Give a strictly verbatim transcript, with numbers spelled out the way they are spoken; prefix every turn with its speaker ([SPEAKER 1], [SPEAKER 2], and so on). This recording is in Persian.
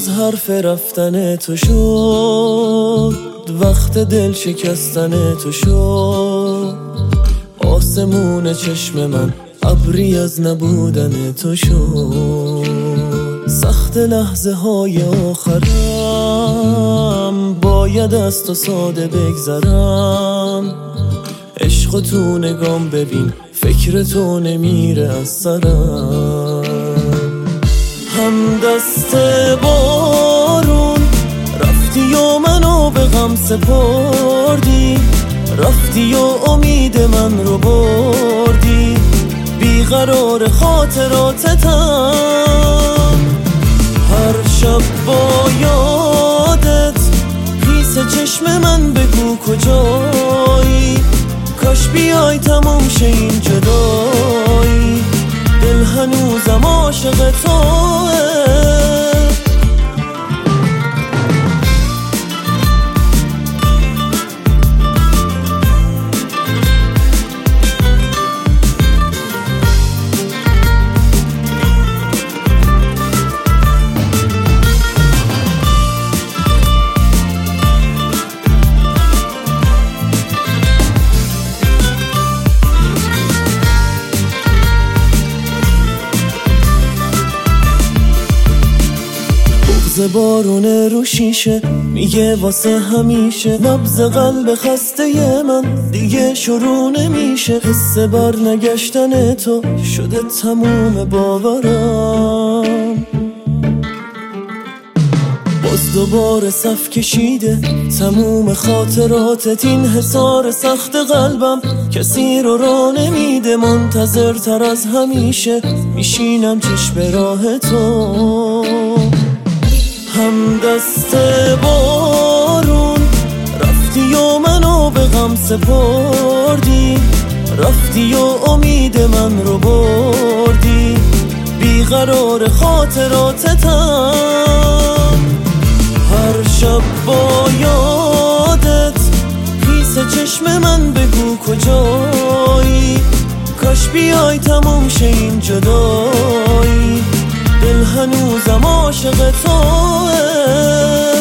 [SPEAKER 1] باز حرف رفتن تو شد، وقت دل شکستن تو شد. آسمون چشم من ابری از نبودن تو شد. سخت لحظه های آخرم باید از تو ساده بگذرم. عشق تو نگام ببین، فکر تو نمیره از سرم. هم دست بارون رفتی و منو به غم سپردی، رفتی و امید من رو بردی. بیقرار خاطراتتم، هر شب با یادت خیس چشم من بگو کجایی. کاش بیای تموم شه این جدایی، دل هنوزم عاشق توه. ز بارونه رو شیشه میگه واسه همیشه. نبض قلب خسته من دیگه شروع نمیشه. حس بر نگشتن تو شده تموم باورم. باز دوباره صف کشیده تموم خاطراتت. این حصار سخت قلبم کسی رو راه نمیده. منتظر تر از همیشه میشینم چشم راه تو. هم دست بارون رفتی و منو به غم سپردی، رفتی و امید من رو بردی. بیقرار خاطراتتم، هر شب با یادت خیس چشم من بگو کجایی. کاش بیای تموم شه این جدایی، دل هنوزم عاشق توه.